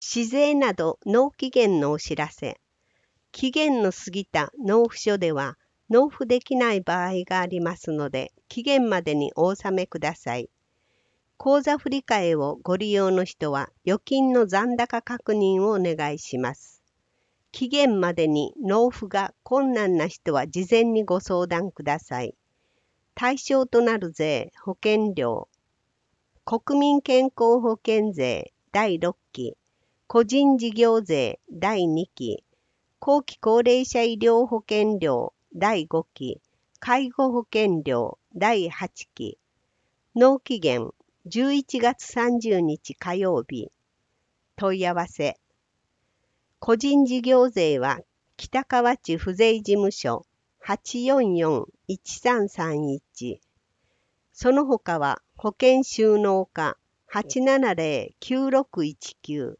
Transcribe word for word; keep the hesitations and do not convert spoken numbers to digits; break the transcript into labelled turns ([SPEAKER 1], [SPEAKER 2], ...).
[SPEAKER 1] 市税など納期限のお知らせ。期限の過ぎた納付書では納付できない場合がありますので、期限までにお納めください。口座振替をご利用の人は預金の残高確認をお願いします。期限までに納付が困難な人は事前にご相談ください。対象となる税、保険料、国民健康保険税だいろっき、個人事業税だいにき、後期高齢者医療保険料だいごき、介護保険料だいはちき、納期限じゅういちがつさんじゅうにち火曜日。問い合わせ。個人事業税は北河内府税事務所 はちよんよんいちさんさんいち。その他は保険収納課 はちななぜろきゅうろくいちきゅう。